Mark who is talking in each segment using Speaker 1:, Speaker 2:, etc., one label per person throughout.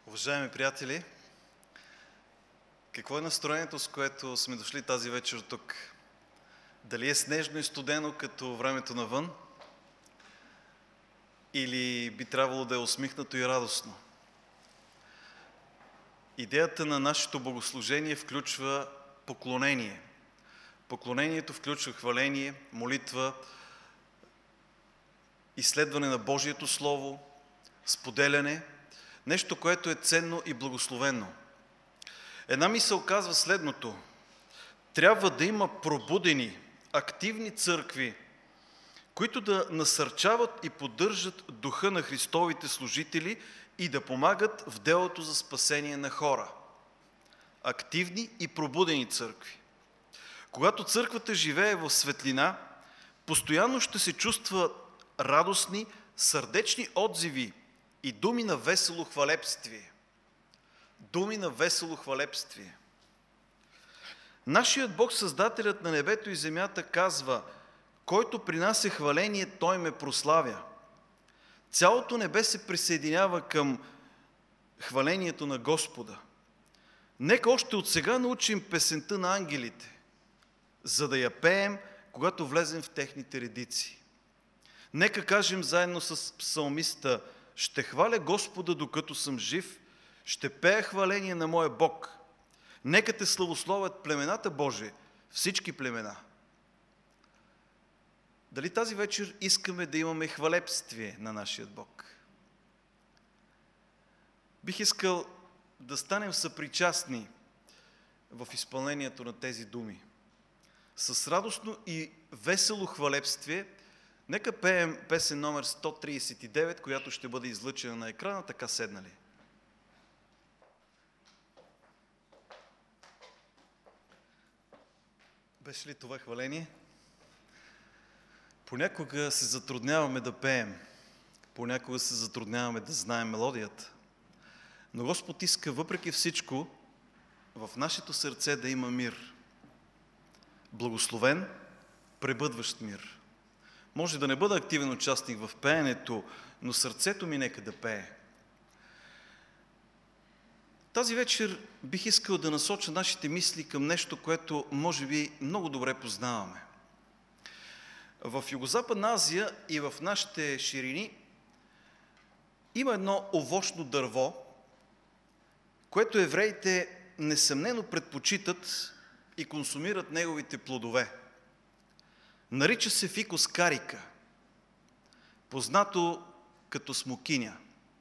Speaker 1: Уважаеми приятели, какво е настроението, с което сме дошли тази вечер тук? Дали е снежно и студено, като времето навън? Или би трябвало да е усмихнато и радостно? Идеята на нашето богослужение включва поклонение. Поклонението включва хваление, молитва, изследване на Божието Слово, споделяне, нещо, което е ценно и благословено. Една мисъл казва следното: трябва да има пробудени, активни църкви, които да насърчават и поддържат духа на Христовите служители и да помагат в делото за спасение на хора. Активни и пробудени църкви. Когато църквата живее в светлина, постоянно ще се чувства радостни, сърдечни отзиви и думи на весело хвалебствие. Думи на весело хвалебствие. Нашият Бог, Създателят на небето и земята, казва: който принася хваление, той ме прославя. Цялото небе се присъединява към хвалението на Господа. Нека още от сега научим песента на ангелите, за да я пеем, когато влезем в техните редици. Нека кажем заедно с псалмиста: ще хваля Господа, докато съм жив, ще пея хваление на моя Бог. Нека те славословят племената Божие, всички племена. Дали тази вечер искаме да имаме хвалебствие на нашия Бог? Бих искал да станем съпричастни в изпълнението на тези думи. С радостно и весело хвалебствие нека пеем песен номер 139, която ще бъде излъчена на екрана, така седнали. Беше ли това хваление? Понякога се затрудняваме да пеем, понякога се затрудняваме да знаем мелодията. Но Господ иска въпреки всичко в нашето сърце да има мир. Благословен, пребъдващ мир. Може да не бъда активен участник в пеенето, но сърцето ми нека да пее. Тази вечер бих искал да насоча нашите мисли към нещо, което може би много добре познаваме. В Югозападна Азия и в нашите ширини има едно овощно дърво, което евреите несъмнено предпочитат и консумират неговите плодове. Нарича се фикус карика, познато като смокиня.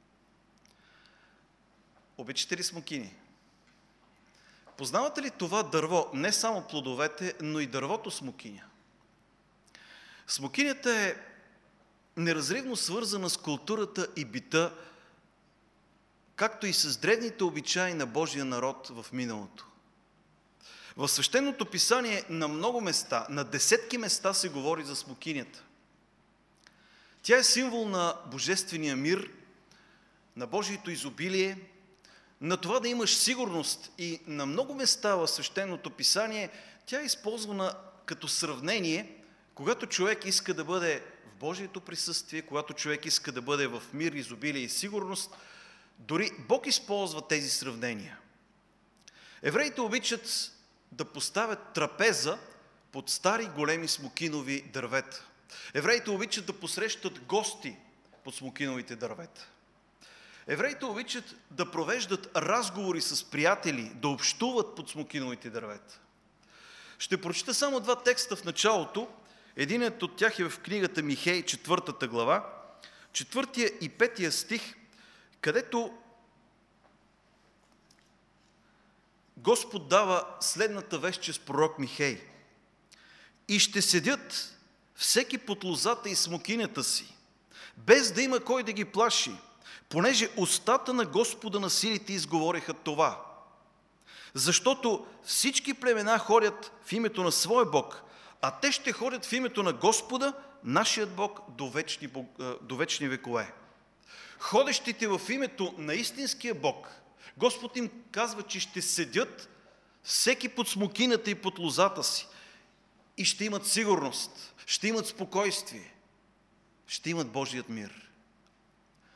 Speaker 1: Обичате ли смокини? Познавате ли това дърво? Не само плодовете, но и дървото смокиня. Смокинята е неразривно свързана с културата и бита, както и с древните обичаи на Божия народ в миналото. В Свещеното писание на много места, на десетки места се говори за смокинята. Тя е символ на божествения мир, на Божието изобилие, на това да имаш сигурност, и на много места в Свещеното писание тя е използвана като сравнение, когато човек иска да бъде в Божието присъствие, когато човек иска да бъде в мир, изобилие и сигурност. Дори Бог използва тези сравнения. Евреите обичат да поставят трапеза под стари големи смокинови дървета. Евреите обичат да посрещат гости под смокиновите дървета. Евреите обичат да провеждат разговори с приятели, да общуват под смокиновите дървета. Ще прочита само два текста в началото. Единият от тях е в книгата Михей, 4 глава, 4 и 5 стих, където Господ дава следната вест чрез пророк Михей. И ще седят всеки под лозата и смокинята си, без да има кой да ги плаши, понеже устата на Господа на силите изговориха това. Защото всички племена ходят в името на своя Бог, а те ще ходят в името на Господа, нашият Бог, до вечни векове. Ходещите в името на истинския Бог, Господ им казва, че ще седят всеки под смокината и под лозата си и ще имат сигурност, ще имат спокойствие, ще имат Божият мир.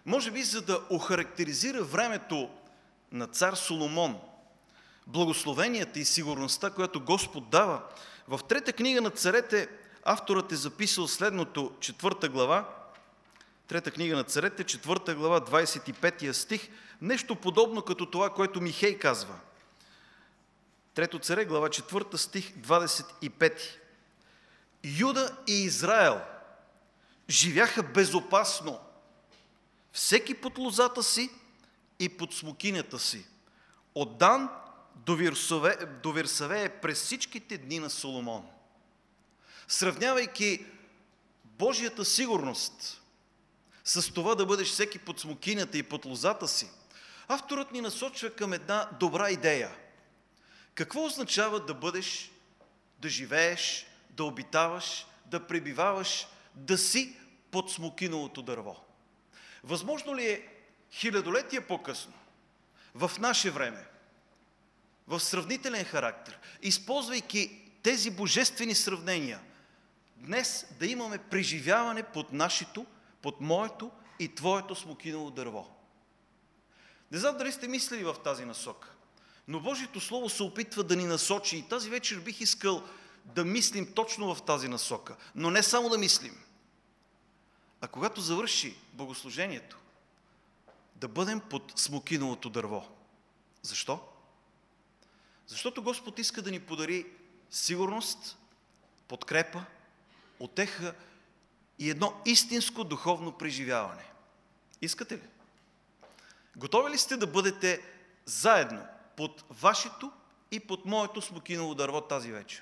Speaker 1: Може би за да охарактеризира времето на цар Соломон, благословенията и сигурността, която Господ дава. В трета книга на царете авторът е записал следното, 4 глава, трета книга на царете, 4 глава, 25 стих, нещо подобно като това, което Михей казва. Трето царе, глава 4, стих 25. Юда и Израел живяха безопасно, всеки под лозата си и под смокинята си. От Дан до Вирсавее през всичките дни на Соломон. Сравнявайки Божията сигурност с това да бъдеш всеки под смокинята и под лозата си, авторът ни насочва към една добра идея. Какво означава да бъдеш, да живееш, да обитаваш, да пребиваваш, да си под смокиновото дърво? Възможно ли е хилядолетия по-късно, в наше време, в сравнителен характер, използвайки тези божествени сравнения, днес да имаме преживяване под нашето, под моето и твоето смокиново дърво? Не знам дали сте мислили в тази насока, но Божието Слово се опитва да ни насочи и тази вечер бих искал да мислим точно в тази насока. Но не само да мислим, а когато завърши богослужението, да бъдем под смокиновото дърво. Защо? Защото Господ иска да ни подари сигурност, подкрепа, утеха и едно истинско духовно преживяване. Искате ли? Готови ли сте да бъдете заедно под вашето и под моето смокиново дърво тази вечер?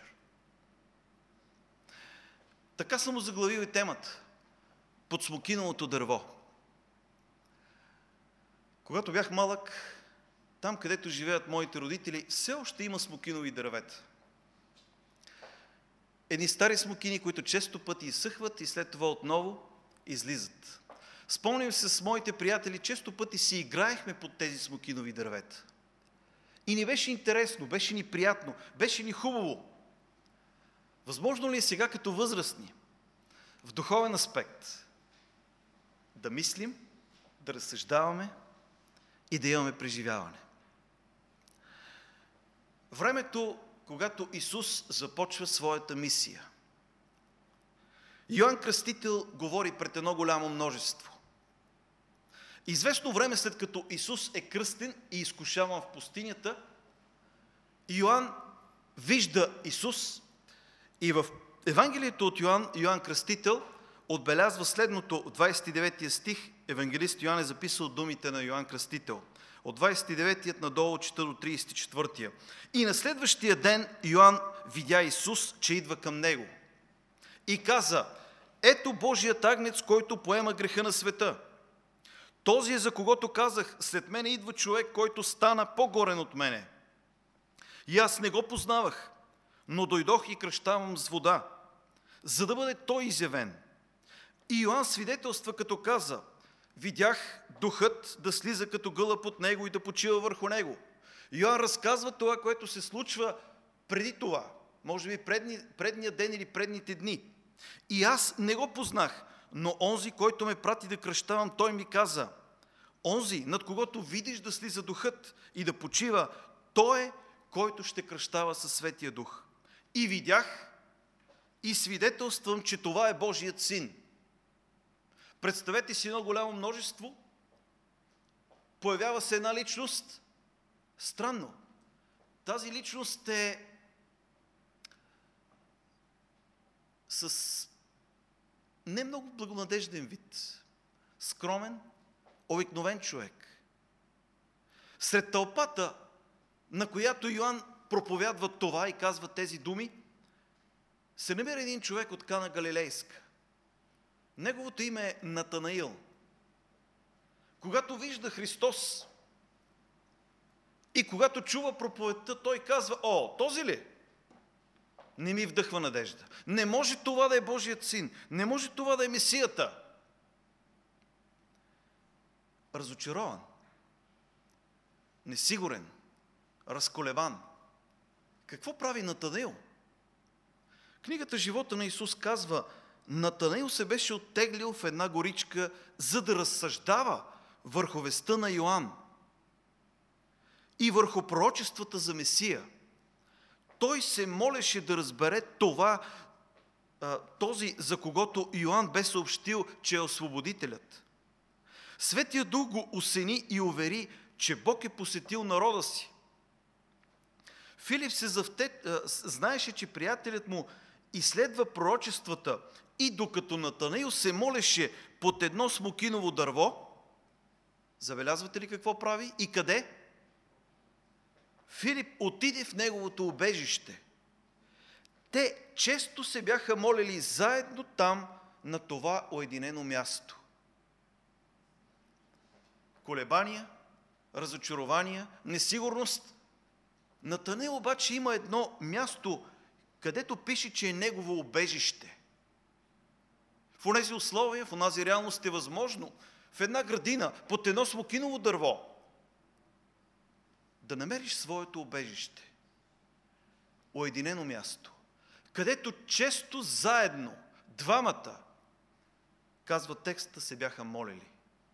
Speaker 1: Така съм озаглавил и темата. Под смокиновото дърво. Когато бях малък, там където живеят моите родители, все още има смокинови дървета. Едни стари смокини, които често пъти изсъхват и след това отново излизат. Спомням се с моите приятели, често пъти си играехме под тези смокинови дървета. И ни беше интересно, беше ни приятно, беше ни хубаво. Възможно ли е сега като възрастни, в духовен аспект, да мислим, да разсъждаваме и да имаме преживяване? Времето, когато Исус започва своята мисия. Йоан Кръстител говори пред едно голямо множество. Известно време след като Исус е кръстен и изкушаван в пустинята, Йоан вижда Исус и в Евангелието от Йоан Кръстител отбелязва следното, 29 стих, евангелист Йоан е записал думите на Йоан Кръстител. От 29-тият надолу чета до 34-тия. И на следващия ден Йоан видя Исус, че идва към него. И каза: ето Божият агнец, който поема греха на света. Този е, за когото казах: след мене идва човек, който стана по-горен от мене. И аз не го познавах, но дойдох и кръщавам с вода, за да бъде той изявен. И Йоан свидетелства, като каза: видях духът да слиза като гълъб от него и да почива върху него. Йоан разказва това, което се случва преди това, може би предния ден или предните дни. И аз не го познах, но онзи, който ме прати да кръщавам, той ми каза: онзи, над когото видиш да слиза духът и да почива, той е, който ще кръщава със Светия Дух. И видях и свидетелствам, че това е Божият Син. Представете си едно голямо множество, появява се една личност. Странно. Тази личност е с не много благонадежден вид. Скромен, обикновен човек. Сред тълпата, на която Йоан проповядва това и казва тези думи, се намира един човек от Кана Галилейска. Неговото име е Натанаил. Когато вижда Христос и когато чува проповедта, той казва: о, този ли? Не ми вдъхва надежда. Не може това да е Божият Син. Не може това да е Месията. Разочарован, несигурен, разколебан. Какво прави Натанаил? Книгата Живота на Исус казва: Натанаил се беше оттеглил в една горичка, за да разсъждава върху вестта на Йоан и върху пророчествата за Месия. Той се молеше да разбере това, този, за когото Йоан бе съобщил, че е освободителят. Светия Дух го осени и увери, че Бог е посетил народа си. Филип знаеше, че приятелят му изследва пророчествата и докато Натанаил се молеше под едно смокиново дърво, забелязвате ли какво прави и къде? Филип отиде в неговото убежище. Те често се бяха молили заедно там, на това уединено място. Колебания, разочарования, несигурност. Натанаил обаче има едно място, където пише, че е негово убежище. В онези условия, в онази реалност е възможно в една градина, под едно смокиново дърво, да намериш своето убежище. Уединено място, където често заедно, двамата, казва текста, се бяха молили.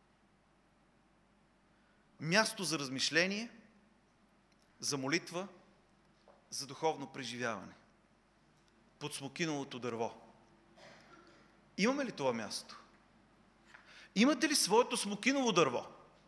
Speaker 1: Място за размишление, за молитва, за духовно преживяване. Под смокиновото дърво. Имаме ли това място? Имате ли своето смокиново дърво?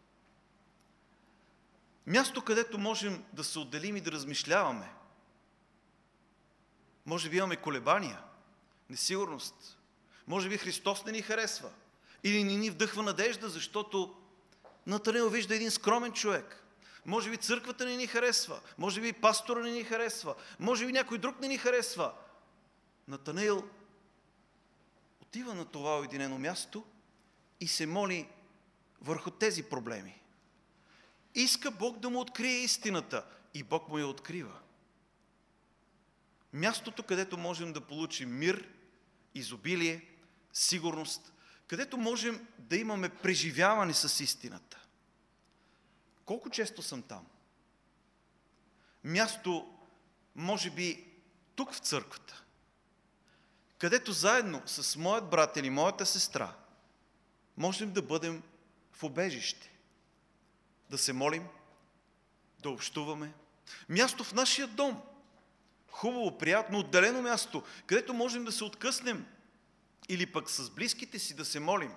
Speaker 1: Място, където можем да се отделим и да размишляваме. Може би имаме колебания, несигурност. Може би Христос не ни харесва. Или не ни вдъхва надежда, защото Натанаил вижда един скромен човек. Може би църквата не ни харесва. Може би пастора не ни харесва. Може би някой друг не ни харесва. Натанаил отива на това уединено място и се моли върху тези проблеми. Иска Бог да му открие истината и Бог му я открива. Мястото, където можем да получим мир, изобилие, сигурност, където можем да имаме преживяване с истината. Колко често съм там? Място, може би, тук в църквата, където заедно с моят брат или моята сестра можем да бъдем в убежище, да се молим, да общуваме. Място в нашия дом, хубаво, приятно, отделено място, където можем да се откъснем или пък с близките си да се молим.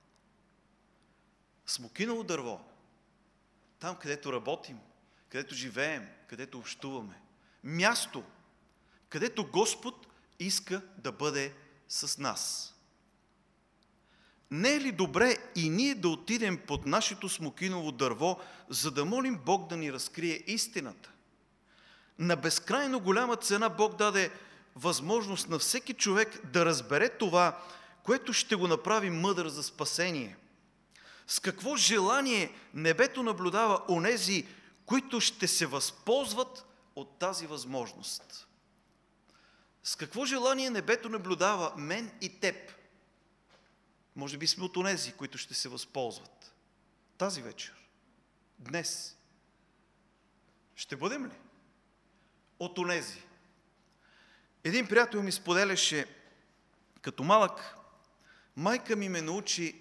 Speaker 1: Смокиново дърво, там където работим, където живеем, където общуваме. Място, където Господ иска да бъде с нас. Не е ли добре и ние да отидем под нашето смокиново дърво, за да молим Бог да ни разкрие истината? На безкрайно голяма цена Бог даде възможност на всеки човек да разбере това, което ще го направи мъдър за спасение. С какво желание небето наблюдава онези, които ще се възползват от тази възможност? С какво желание небето наблюдава мен и теб? Може би сме от онези, които ще се възползват. Тази вечер, днес, ще бъдем ли от онези? Един приятел ми споделяше, като малък, майка ми ме научи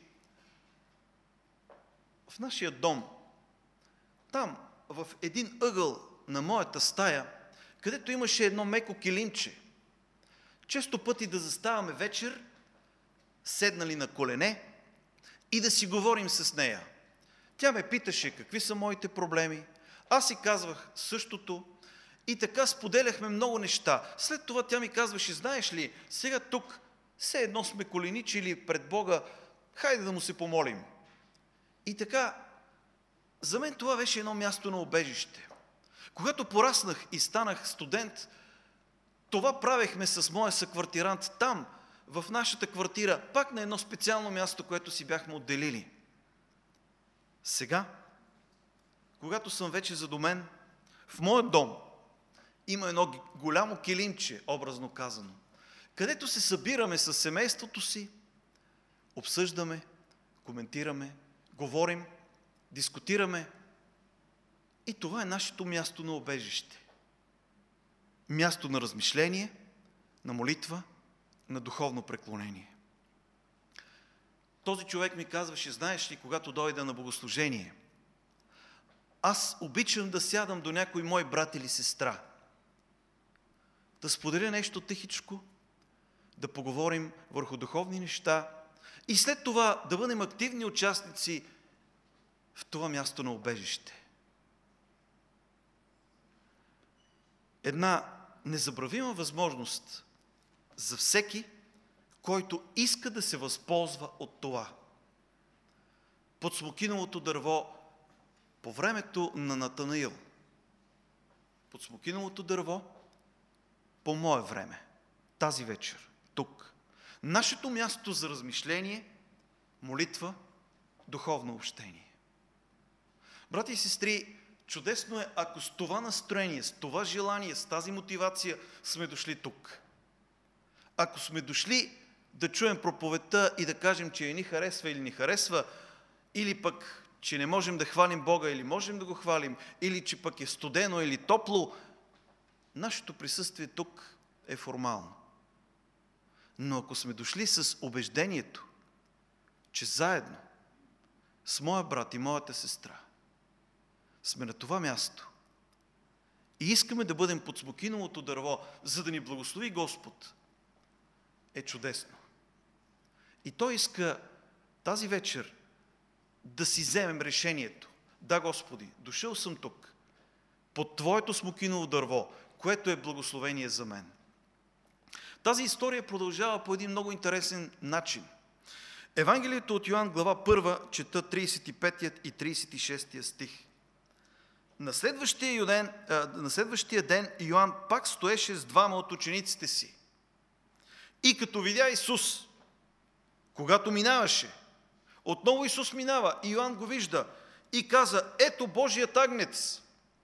Speaker 1: в нашия дом, там, в един ъгъл на моята стая, където имаше едно меко килимче. Често пъти да заставаме вечер, седнали на колене и да си говорим с нея. Тя ме питаше какви са моите проблеми, аз си казвах същото и така споделяхме много неща. След това тя ми казваше, знаеш ли, сега тук все едно сме коленичили пред Бога, хайде да му се помолим. И така, за мен това беше едно място на убежище. Когато пораснах и станах студент, това правехме с моя съквартирант там, в нашата квартира, пак на едно специално място, което си бяхме отделили. Сега, когато съм вече задумен, в моя дом има едно голямо килимче, образно казано, където се събираме с семейството си, обсъждаме, коментираме, говорим, дискутираме и това е нашето място на убежище. Място на размишление, на молитва, на духовно преклонение. този човек ми казваше: знаеш ли, когато дойда на богослужение, аз обичам да сядам до някой мой брат или сестра, да споделя нещо тихичко, да поговорим върху духовни неща и след това да бъдем активни участници в това място на убежище. Една незабравима възможност за всеки, който иска да се възползва от това. Под смокиновото дърво по времето на Натанаил. Под смокиновото дърво по мое време. Тази вечер. Тук. Нашето място за размишление, молитва, духовно общение. Брати и сестри, чудесно е, ако с това настроение, с това желание, с тази мотивация сме дошли тук. Ако сме дошли да чуем проповедта и да кажем, че ни харесва или ни харесва, или пък, че не можем да хвалим Бога или можем да го хвалим, или че пък е студено или топло, нашето присъствие тук е формално. Но ако сме дошли с убеждението, че заедно с моя брат и моята сестра сме на това място и искаме да бъдем под смокиновото дърво, за да ни благослови Господ, е чудесно. И Той иска тази вечер да си вземем решението. Да, Господи, дошъл съм тук, под Твоето смокиново дърво, което е благословение за мен. Тази история продължава по един много интересен начин. Евангелието от Йоан, глава 1, чета 35 и 36 стих. На следващия ден Йоан пак стоеше с двама от учениците си. И като видя Исус, когато минаваше, отново Исус минава и Йоан го вижда и каза: ето Божият агнец.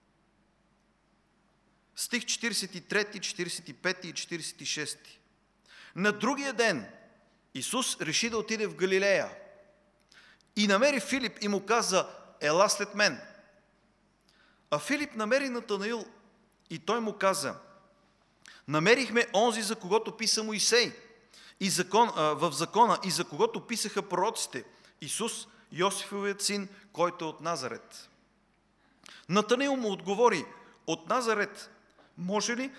Speaker 1: Стих 43, 45 и 46. На другия ден Исус реши да отиде в Галилея и намери Филип и му каза: ела след мен. А Филип намери Натанаил и той му каза: намерихме онзи, за когото писа Моисей в закона и за когото писаха пророците, Исус, Йосифовият син, който е от Назарет. Натанаил му отговори: от Назарет може ли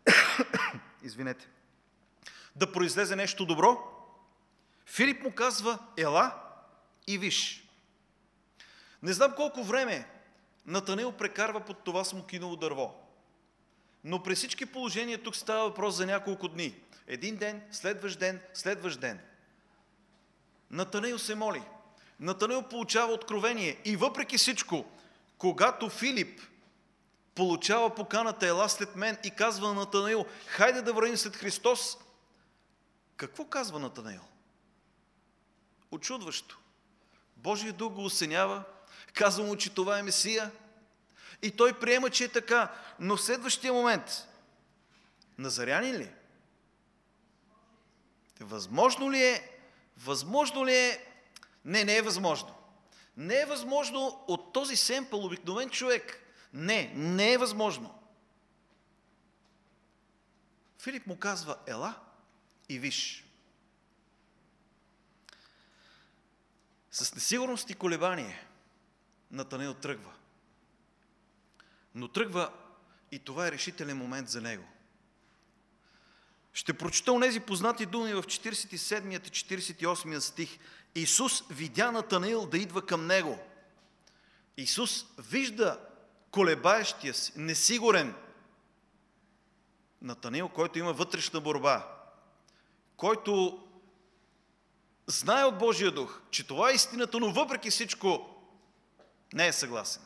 Speaker 1: да произлезе нещо добро? Филип му казва: ела и виж. Не знам колко време Натанаил прекарва под това смокиново дърво. Но при всички положения тук става въпрос за няколко дни. Един ден, следващ ден. Натанаил се моли. Натанаил получава откровение. И въпреки всичко, когато Филип получава поканата ела след мен и казва на Натанаил: хайде да вървим след Христос, какво казва Натанаил? Очудващо. Божият дух го осенява, казва му, че това е Месия и той приема, че е така. Но в следващия момент: назарянин ли? Възможно ли е? Възможно ли е? Не е възможно. Не е възможно от този семпъл, обикновен човек. Не е възможно. Филип му казва: ела и виж. С несигурност и колебание Натанаил тръгва. Но тръгва и това е решителен момент за него. Ще прочета онези познати думи в 47 и 48 стих. Исус видя Натанаил да идва към него. Исус вижда колебаещия си, несигурен Натанаил, който има вътрешна борба, който знае от Божия дух, че това е истината, но въпреки всичко не е съгласен.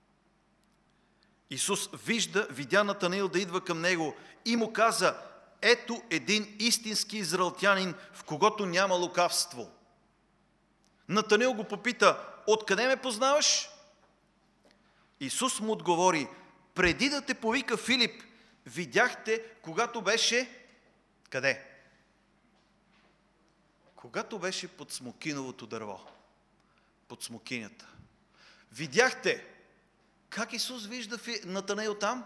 Speaker 1: Исус видя Натанаил да идва към него и му каза: ето един истински израелтянин, в когото няма лукавство. Натанаил го попита: откъде ме познаваш? Исус му отговори: преди да те повика Филип, видяхте, когато беше... Къде? Когато беше под смокиновото дърво. Под смокинята. Видяхте как Исус вижда Натанаил там?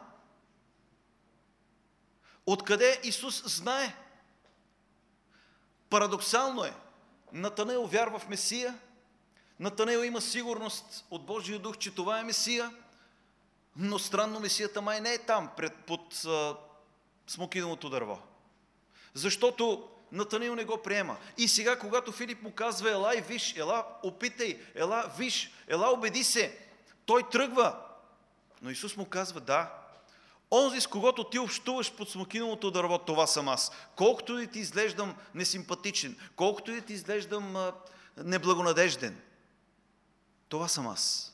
Speaker 1: Откъде Исус знае? Парадоксално е. Натанаил вярва в Месия, Натанаил има сигурност от Божия дух, че това е Месия, но странно Месията май не е там, под смокиновото дърво. Защото Натанаил не го приема. И сега, когато Филип му казва, ела и виж, ела опитай, ела виж, ела убеди се, той тръгва. Но Исус му казва, да, онзи, с когото ти общуваш под смокиновото дърво, това съм аз. Колкото и ти изглеждам несимпатичен, колкото и ти изглеждам неблагонадежден, това съм аз.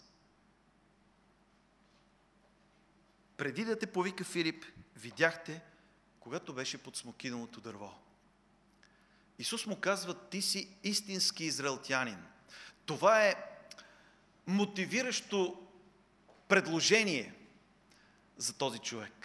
Speaker 1: Преди да те повика Филип, видяхте, когато беше под смокиновото дърво. Исус му казва, ти си истински израелтянин. Това е мотивиращо предложение за този човек.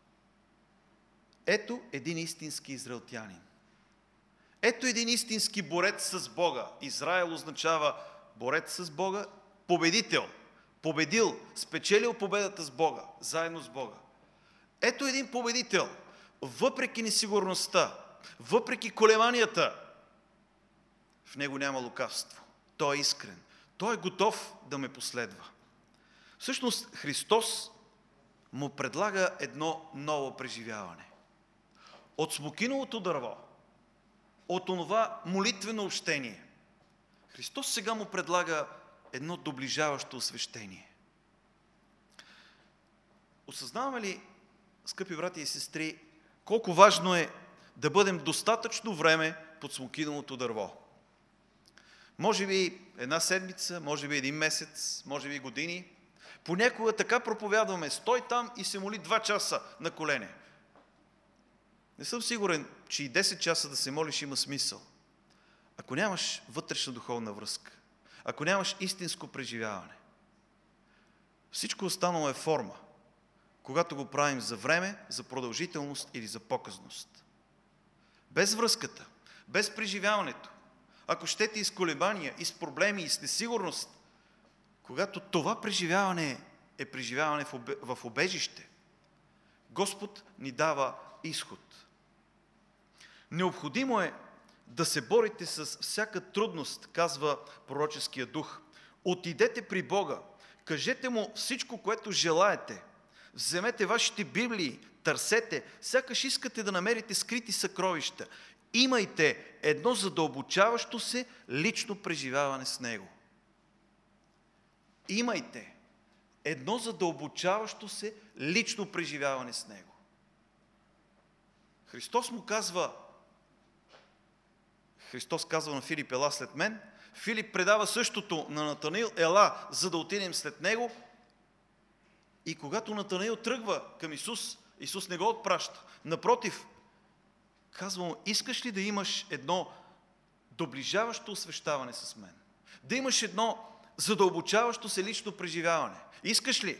Speaker 1: Ето един истински израелтянин. Ето един истински борец с Бога. Израел означава борец с Бога, победител. Победил, спечелил победата с Бога, заедно с Бога. Ето един победител, въпреки несигурността, въпреки колебанията, в него няма лукавство. Той е искрен. Той е готов да ме последва. Всъщност Христос му предлага едно ново преживяване. От смокиновото дърво, от онова молитвено общение, Христос сега му предлага едно доближаващо освещение. Осъзнаваме ли, скъпи брати и сестри, колко важно е да бъдем достатъчно време под смокиновото дърво? Може би една седмица, може би един месец, може би години. Понякога така проповядваме, стой там и се моли 2 часа на колене. Не съм сигурен, че и 10 часа да се молиш има смисъл. Ако нямаш вътрешна духовна връзка, ако нямаш истинско преживяване, всичко останало е форма, когато го правим за време, за продължителност или за показност. Без връзката, без преживяването, ако щете и с колебания, и с проблеми, и с несигурност, когато това преживяване е преживяване в убежище, Господ ни дава изход. Необходимо е да се борите с всяка трудност, казва пророческия дух. Отидете при Бога, кажете му всичко, което желаете. Вземете вашите Библии, търсете, сякаш искате да намерите скрити съкровища. Имайте едно задълбочаващо се лично преживяване с Него. Имайте едно задълбочаващо се лично преживяване с Него. Христос казва на Филип, ела след мен. Филип предава същото на Натанаил, ела, за да отидем след него. И когато Натанаил тръгва към Исус, Исус не го отпраща. Напротив, казва му, искаш ли да имаш едно доближаващо освещаване с мен? Да имаш едно задълбочаващо се лично преживяване? Искаш ли?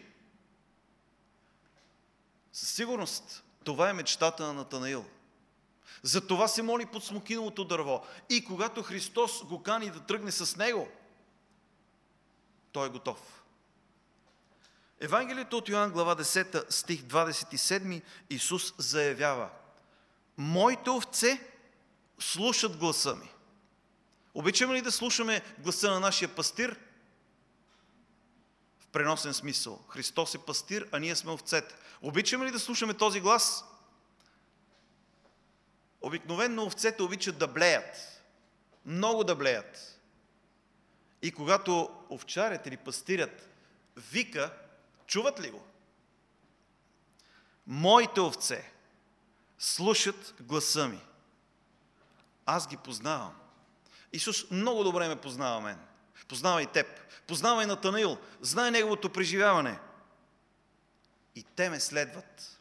Speaker 1: Със сигурност това е мечтата на Натанаил. За това се моли под смокиновото дърво. И когато Христос го кани да тръгне с него, той е готов. Евангелието от Йоан, глава 10, стих 27, Исус заявява: моите овце слушат гласа ми. Обичаме ли да слушаме гласа на нашия пастир? В преносен смисъл. Христос е пастир, а ние сме овцете. Обичаме ли да слушаме този глас? Обикновено овцете обичат да блеят. Много да блеят. И когато овчарят или пастирят вика, чуват ли го? Моите овце слушат гласа ми. Аз ги познавам. Исус много добре ме познава мен. Познава и теб. Познава и Натанаил. Знае неговото преживяване. И те ме следват.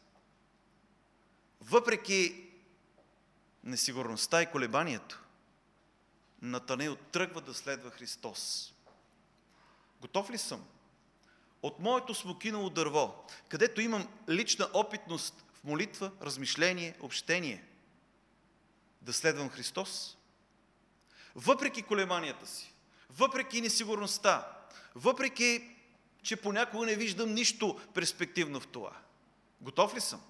Speaker 1: Въпреки несигурността и колебанието, Натанаил тръгва да следва Христос. Готов ли съм? От моето смокиново дърво, където имам лична опитност в молитва, размишление, общение, да следвам Христос? Въпреки колебанията си, въпреки несигурността, въпреки, че понякога не виждам нищо перспективно в това. Готов ли съм?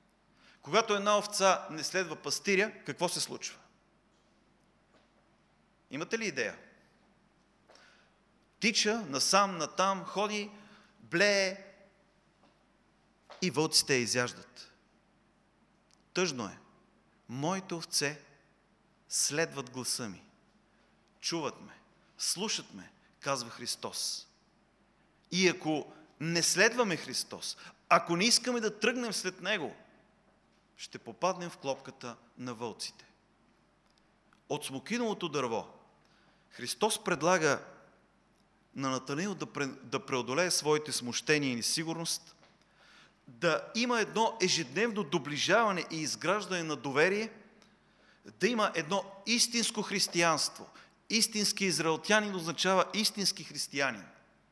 Speaker 1: Когато една овца не следва пастиря, какво се случва? Имате ли идея? Тича насам, натам, ходи, блее и вълците я изяждат. Тъжно е. Моите овце следват гласа ми. Чуват ме, слушат ме, казва Христос. И ако не следваме Христос, ако не искаме да тръгнем след Него, ще попаднем в клопката на вълците. От смокиновото дърво Христос предлага на Натанаил да преодолее своите смущения и несигурност, да има едно ежедневно доближаване и изграждане на доверие, да има едно истинско християнство. Истински израелтянин означава истински християнин.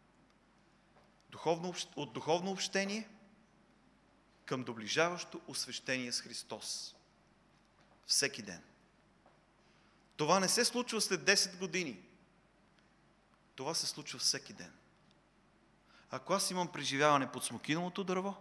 Speaker 1: От духовно общение към доближаващо освещение с Христос. Всеки ден. Това не се случва след 10 години. Това се случва всеки ден. Ако аз имам преживяване под смокиновото дърво,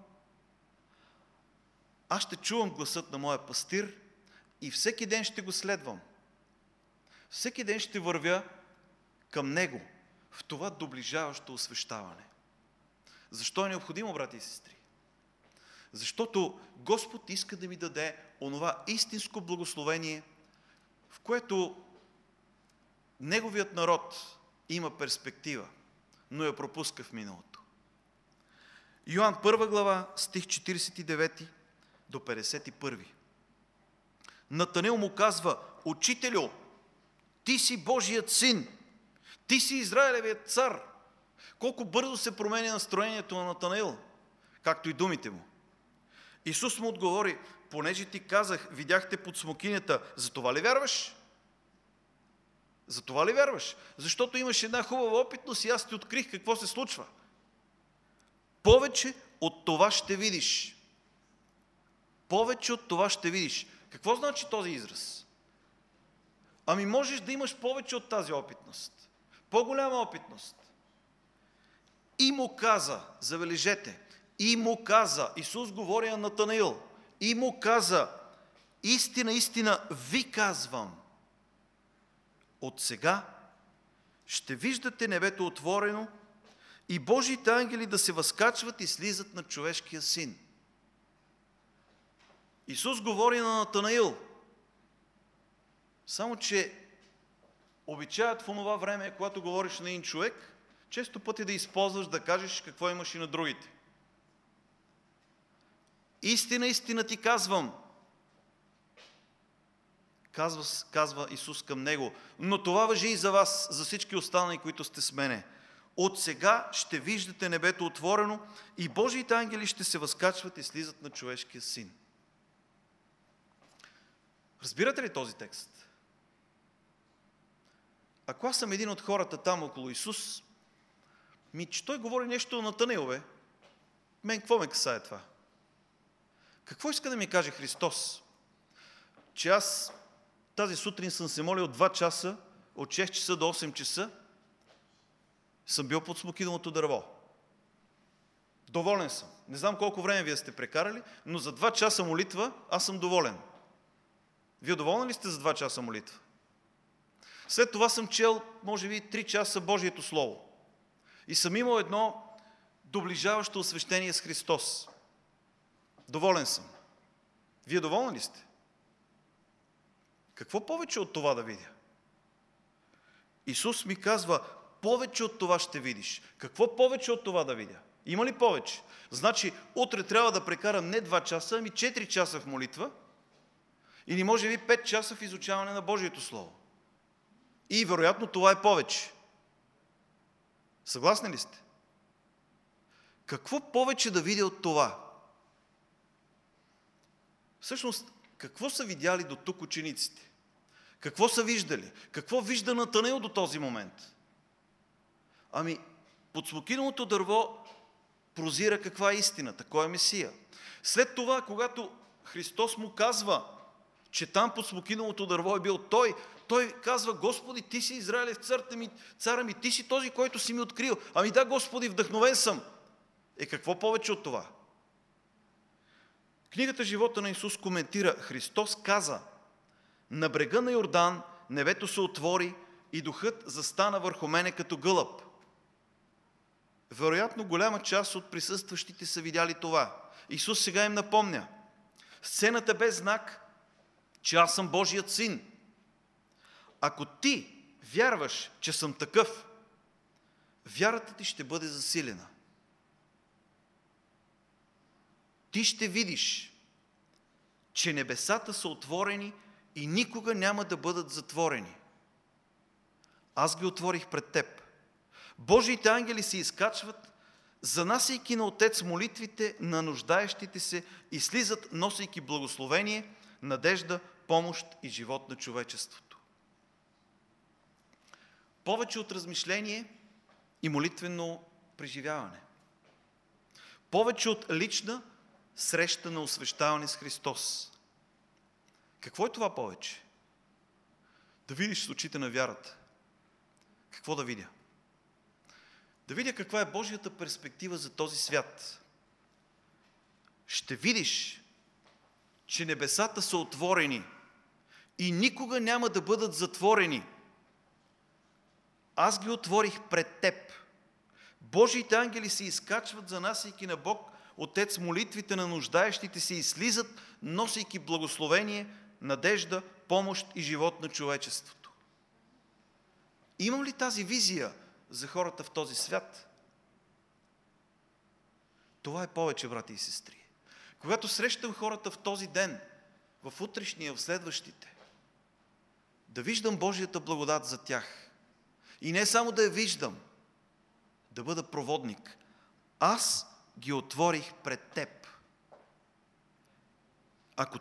Speaker 1: аз ще чувам гласът на моя пастир и всеки ден ще го следвам. Всеки ден ще вървя към него в това доближаващо освещаване. Защо е необходимо, брати и сестри? Защото Господ иска да ми даде онова истинско благословение, в което Неговият народ има перспектива, но я пропуска в миналото. Йоан 1 глава, стих 49 до 51. Натанаил му казва: Учителю, ти си Божият син, ти си Израилевият цар. Колко бързо се променя настроението на Натанаил, както и думите му. Исус му отговори: понеже ти казах, видяхте под смокинята, за това ли вярваш? За това ли вярваш? Защото имаш една хубава опитност и аз ти открих какво се случва. Повече от това ще видиш. Повече от това ще видиш. Какво значи този израз? Ами можеш да имаш повече от тази опитност. По-голяма опитност. И му каза, забележете, и му каза, Исус говори на Натанаил, и му каза: истина, истина ви казвам, от сега ще виждате небето отворено и Божиите ангели да се възкачват и слизат на човешкия син. Исус говори на Натанаил, само че обичаят в онова време, когато говориш на един човек, често пъти да използваш, да кажеш какво имаш и на другите. Истина, истина ти казвам, казва Исус към него, но това важи и за вас, за всички останали, които сте с мене. От сега ще виждате небето отворено и Божиите ангели ще се възкачват и слизат на човешкия син. Разбирате ли този текст? Ако аз съм един от хората там около Исус, че той говори нещо на Натанаил, бе. Мен какво ме касае това? Какво иска да ми каже Христос? Че аз тази сутрин съм се молил 2 часа, от 6 часа до 8 часа, съм бил под смокиновото дърво. Доволен съм. Не знам колко време вие сте прекарали, но за 2 часа молитва аз съм доволен. Вие доволни ли сте за 2 часа молитва? След това съм чел, може би, 3 часа Божието Слово. И съм имал едно доближаващо освещение с Христос. Доволен съм. Вие доволни ли сте? Какво повече от това да видя? Исус ми казва: повече от това ще видиш. Какво повече от това да видя? Има ли повече? Значи, утре трябва да прекарам не 2 часа, ами 4 часа в молитва или може би 5 часа в изучаване на Божието Слово. И вероятно това е повече. Съгласни ли сте? Какво повече да видя от това? Всъщност, какво са видяли до тук учениците? Какво са виждали? Какво вижда Натанаил до този момент? Ами, под смокиновото дърво прозира каква е истината, кой е Месия. След това, когато Христос му казва, че там под смокиновото дърво е бил той казва: Господи, ти си Израилев царя ми, ти си този, който си ми открил. Ами да, Господи, вдъхновен съм. Какво повече от това? Книгата Живота на Исус коментира: Христос каза: на брега на Йордан небето се отвори и духът застана върху мене като гълъб. Вероятно, голяма част от присъстващите са видяли това. Исус сега им напомня. Сцената бе знак, че аз съм Божият син. Ако ти вярваш, че съм такъв, вярата ти ще бъде засилена. Ти ще видиш, че небесата са отворени и никога няма да бъдат затворени. Аз ги отворих пред теб. Божиите ангели се изкачват, занасяйки на Отец молитвите на нуждаещите се и слизат, носейки благословение, надежда, помощ и живот на човечеството. Повече от размишление и молитвено преживяване. Повече от лична среща на освещаване с Христос. Какво е това повече? Да видиш с очите на вярата. Какво да видя? Да видя каква е Божията перспектива за този свят. Ще видиш, че небесата са отворени и никога няма да бъдат затворени. Аз ги отворих пред теб. Божиите ангели се изкачват, занасяйки на Бог Отец молитвите на нуждаещите се и слизат, носейки благословение, надежда, помощ и живот на човечеството. Имам ли тази визия за хората в този свят? Това е повече, брати и сестри. Когато срещам хората в този ден, в утрешния, в следващите, да виждам Божията благодат за тях. И не само да я виждам, да бъда проводник. Аз ги отворих пред теб. Ако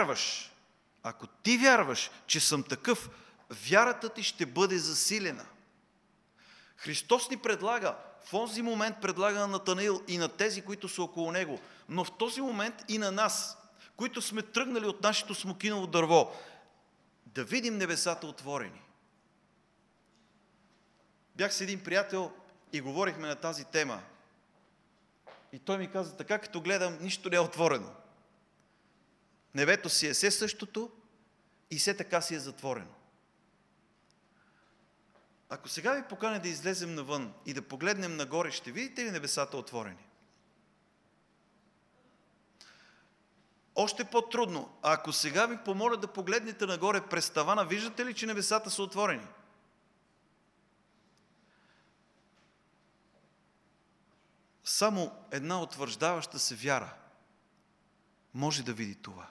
Speaker 1: ти вярваш, че съм такъв, вярата ти ще бъде засилена. Христос ни предлага, в онзи момент предлага на Натанаил и на тези, които са около него, но в този момент и на нас, които сме тръгнали от нашето смокиново дърво, да видим небесата отворени. Бях с един приятел и говорихме на тази тема. И той ми каза, така като гледам, нищо не е отворено. Небето си е все същото и все така си е затворено. Ако сега ви поканя да излезем навън и да погледнем нагоре, ще видите ли небесата отворени? Още по-трудно. Ако сега ви помоля да погледнете нагоре през тавана, виждате ли, че небесата са отворени? Само една утвърждаваща се вяра може да види това.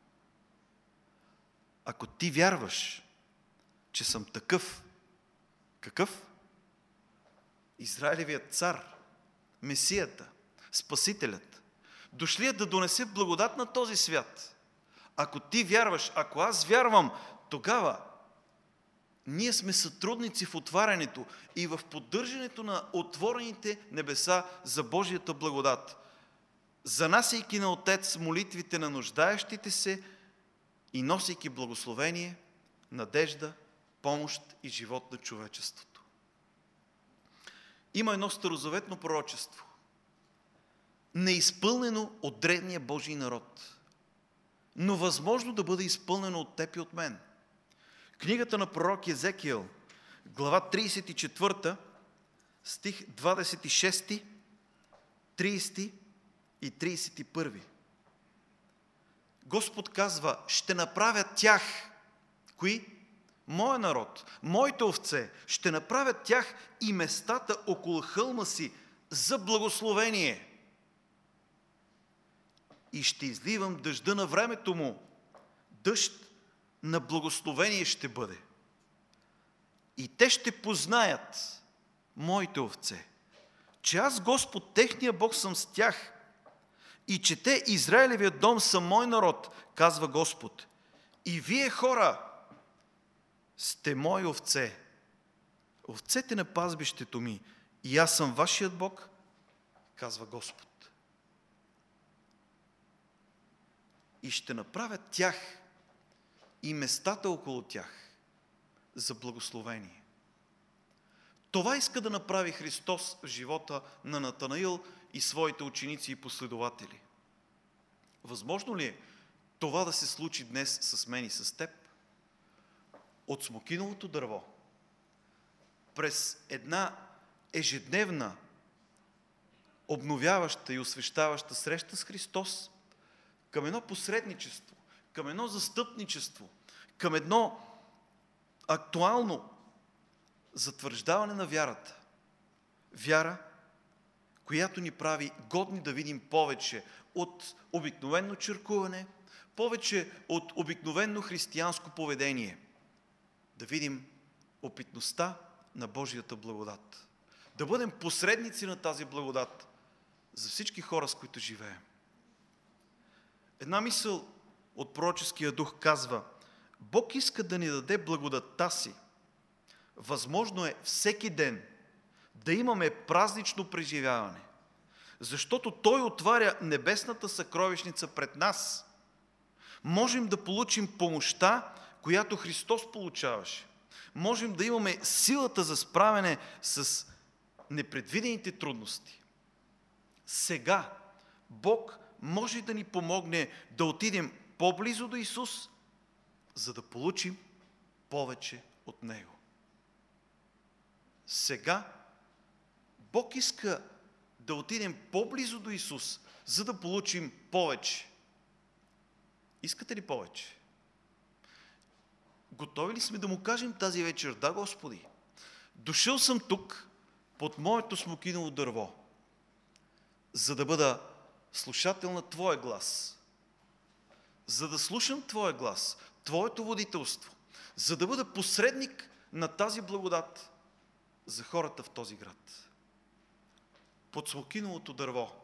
Speaker 1: Ако ти вярваш, че съм такъв, какъв? Израилевият цар, Месията, Спасителят, дошлият да донесе благодат на този свят. Ако ти вярваш, ако аз вярвам, тогава ние сме сътрудници в отварянето и в поддържането на отворените небеса за Божията благодат, занасяйки на Отец молитвите на нуждаещите се и носейки благословение, надежда, помощ и живот на човечеството. Има едно старозаветно пророчество, неизпълнено от древния Божий народ, но възможно да бъде изпълнено от теб и от мен. Книгата на пророк Езекиел, глава 34, стих 26, 30 и 31. Господ казва, ще направя тях. Кои? Моя народ, моите овце, ще направя тях и местата около хълма си за благословение. И ще изливам дъжда на времето му. Дъжд на благословение ще бъде. И те ще познаят, моите овце, че аз, Господ, техния Бог, съм с тях и че те, Израилевият дом, са мой народ, казва Господ. И вие, хора, сте мои овце, овцете на пазбището ми, и аз съм вашият Бог, казва Господ. И ще направя тях и местата около тях за благословение. Това иска да направи Христос в живота на Натанаил и своите ученици и последователи. Възможно ли е това да се случи днес с мен и с теб? От смокиновото дърво през една ежедневна, обновяваща и освещаваща среща с Христос към едно посредничество, към едно застъпничество, към едно актуално затвърждаване на вярата. Вяра, която ни прави годни да видим повече от обикновено черкуване, повече от обикновено християнско поведение. Да видим опитността на Божията благодат. Да бъдем посредници на тази благодат за всички хора, с които живеем. Една мисъл от пророческия дух казва: Бог иска да ни даде благодатта си. Възможно е всеки ден да имаме празнично преживяване, защото Той отваря небесната съкровищница пред нас. Можем да получим помощта, която Христос получаваше. Можем да имаме силата за справяне с непредвидените трудности. Сега Бог може да ни помогне да отидем по-близо до Исус, за да получим повече от Него. Сега Бог иска да отидем по-близо до Исус, за да получим повече. Искате ли повече? Готови ли сме да му кажем тази вечер: да, Господи, дошъл съм тук под моето смокиново дърво, за да бъда слушател на Твоя глас, за да слушам Твоя глас, Твоето водителство, за да бъда посредник на тази благодат за хората в този град. Под смокиновото дърво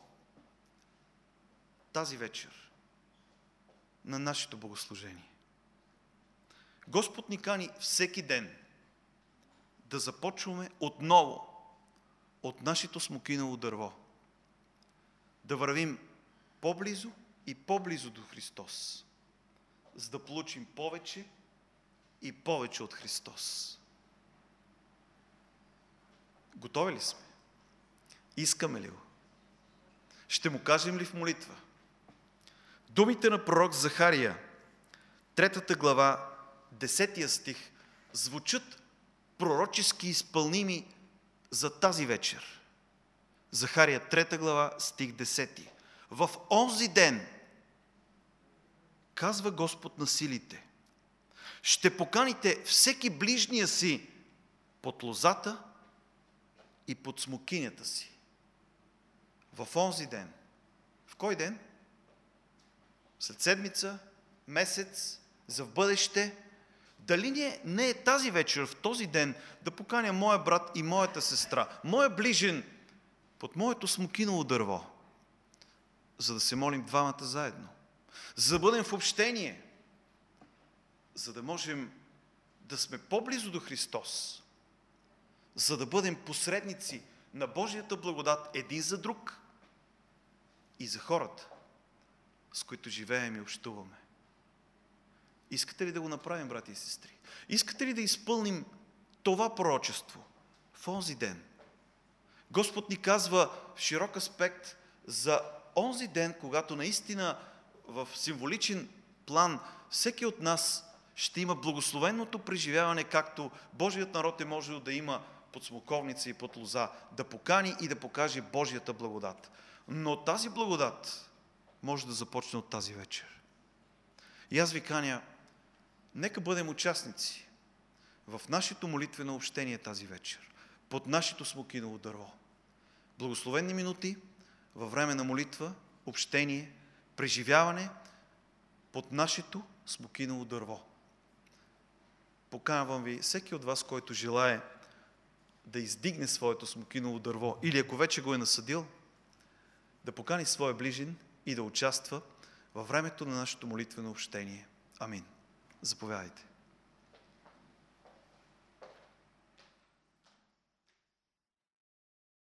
Speaker 1: тази вечер на нашето богослужение. Господ ни кани всеки ден да започваме отново от нашето смокиново дърво. Да вървим по-близо и по-близо до Христос, за да получим повече и повече от Христос. Готови ли сме? Искаме ли го? Ще му кажем ли в молитва? Думите на пророк Захария, 3 глава, 10 стих, звучат пророчески изпълними за тази вечер. Захария, 3 глава, стих 10. В онзи ден, казва Господ на силите, ще поканите всеки ближния си под лозата и под смокинята си. В онзи ден. В кой ден? След седмица, месец, за в бъдеще. Дали не е тази вечер, в този ден, да поканя моя брат и моята сестра, моя ближен, под моето смокиново дърво, за да се молим двамата заедно, за да бъдем в общение, за да можем да сме по-близо до Христос, за да бъдем посредници на Божията благодат един за друг и за хората, с които живеем и общуваме. Искате ли да го направим, брати и сестри? Искате ли да изпълним това пророчество в онзи ден? Господ ни казва в широк аспект за онзи ден, когато наистина в символичен план всеки от нас ще има благословеното преживяване, както Божият народ е можел да има под смоковница и под лоза, да покани и да покаже Божията благодат. Но тази благодат може да започне от тази вечер. И аз ви каня, нека бъдем участници в нашето молитвено общение тази вечер, под нашето смокиново дърво. Благословени минути във време на молитва, общение, преживяване под нашето смокиново дърво. Поканвам ви, всеки от вас, който желае да издигне своето смокиново дърво, или ако вече го е насадил, да покани своя ближен и да участва във времето на нашето молитвено общение. Амин. Заповядайте.